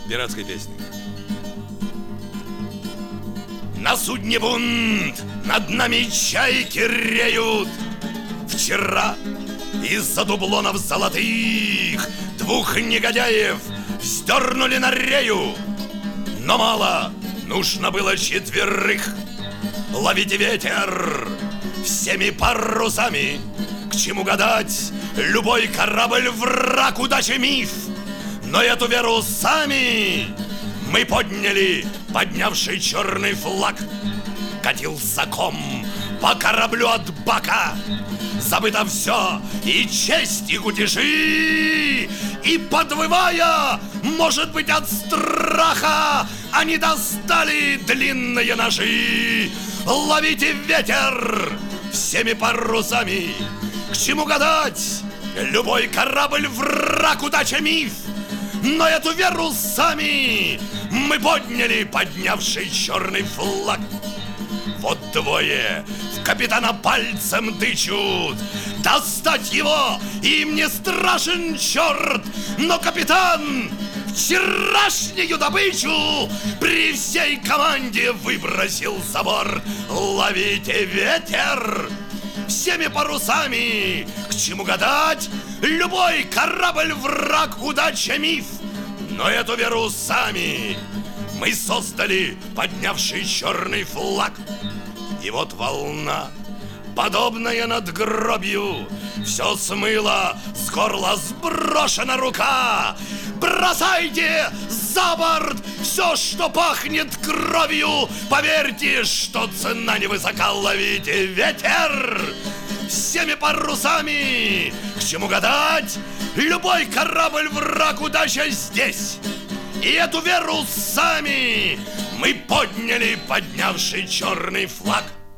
пиратской песни. На судне бунт, над нами чайки реют. Вчера из-за дублонов золотых двух негодяев вздернули на рею. Но мало, нужно было 4. Ловите ветер всеми парусами. К чему гадать, любой корабль враг, удачи миф. Но эту веру сами мы подняли, поднявший черный флаг. Катился ком по кораблю от бока. Забыто все, и честь, и кутежи. И подвывая, может быть, от страха, они достали длинные ножи. Ловите ветер всеми парусами. К чему гадать, любой корабль враг, удача миф. Но эту веру сами мы подняли, поднявший черный флаг. Вот двое в капитана пальцем тычут. Достать его им не страшен черт. Но капитан вчерашнюю добычу при всей команде выбросил за борт. Ловите ветер всеми парусами. К чему гадать, любой корабль враг, удача миф. Но эту веру сами мы создали, поднявший черный флаг. И вот волна, подобная надгробью, все смыло, с горла сброшена рука. Бросайте за борт все, что пахнет кровью. Поверьте, что цена невысока. Ловите ветер всеми парусами. К чему гадать, любой корабль враг, удача здесь. И эту веру сами мы подняли, поднявший черный флаг.